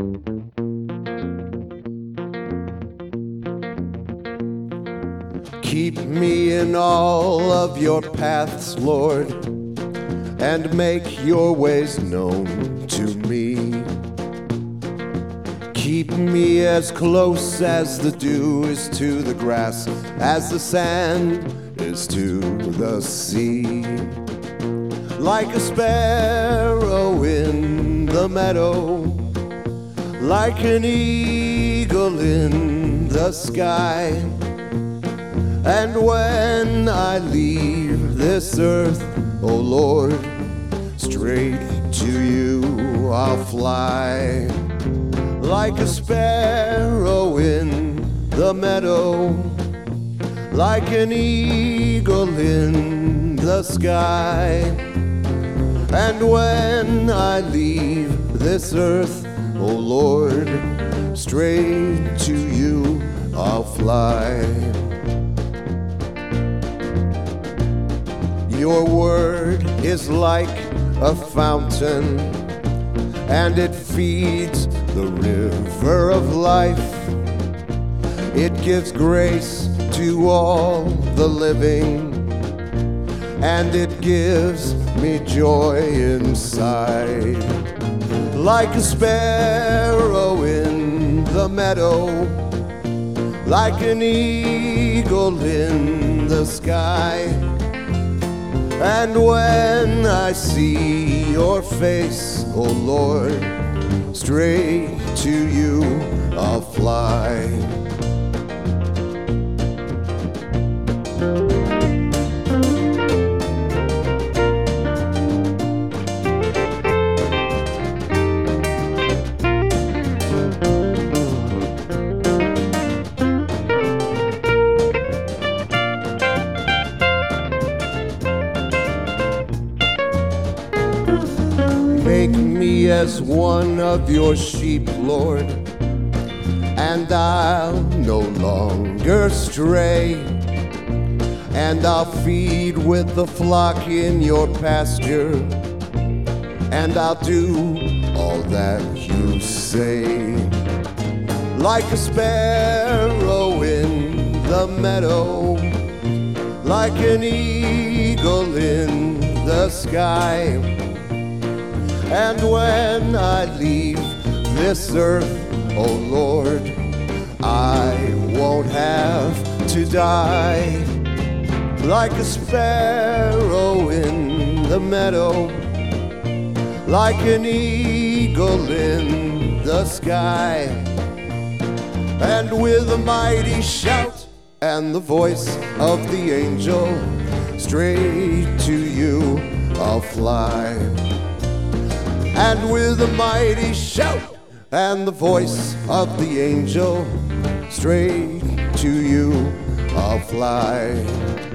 Keep me in all of your paths, Lord, and make your ways known to me. Keep me as close as the dew is to the grass, as the sand is to the sea. Like a sparrow in the meadow, like an eagle in the sky. And when I leave this earth, oh Lord, straight to you I'll fly. Like a sparrow in the meadow, like an eagle in the sky. And when I leave this earth, oh Lord, straight to you I'll fly. Your word is like a fountain, and it feeds the river of life. It gives grace to all the living, and it gives me joy inside. Like a sparrow in the meadow, like an eagle in the sky. And when I see your face, oh Lord, straight to you I'll fly. Make me as one of your sheep, Lord, and I'll no longer stray. And I'll feed with the flock in your pasture, and I'll do all that you say. Like a sparrow in the meadow, like an eagle in the sky. And when I leave this earth, oh Lord, I won't have to die. Like a sparrow in the meadow, like an eagle in the sky. And with a mighty shout and the voice of the angel, straight to you I'll fly. And with a mighty shout and the voice of the angel, straight to you I'll fly.